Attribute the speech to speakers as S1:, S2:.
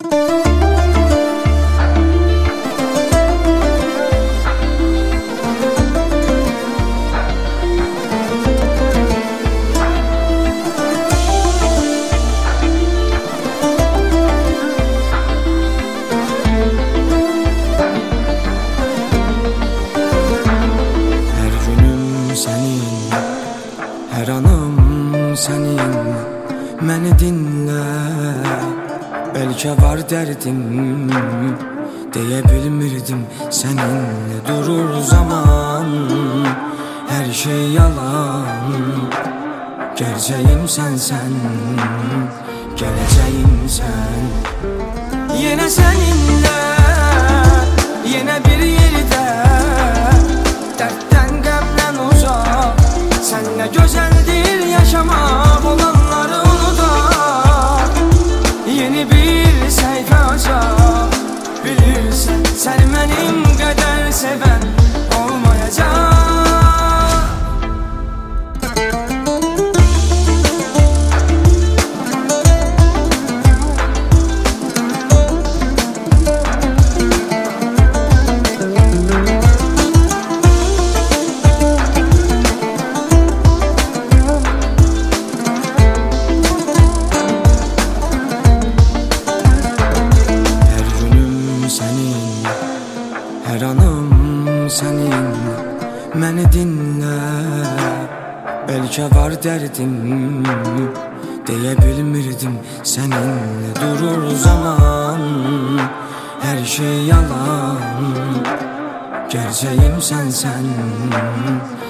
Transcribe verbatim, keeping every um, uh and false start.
S1: Hər anım sənin, məni dinlə. Bəlkə var dərdim, deyə bilmirdim. Səninlə durur zaman, hər şey yalan. Gerçəyim sənsən, gələcəyim sən. Yenə səninlə, yenə bir yerdə, dərddən qəmdən uzaq. Sənlə gözəldir yaşamaq, olanları unudaq. Yeni bir səhifə açaq. Bilirsən, sən mənim qədər sevən olmayacaq. Hər anım sənin, məni dinlə. Bəlkə var dərdim, deyə bilmirdim. Səninlə durur zaman, hər şey yalan. Gerçəyim sənsən,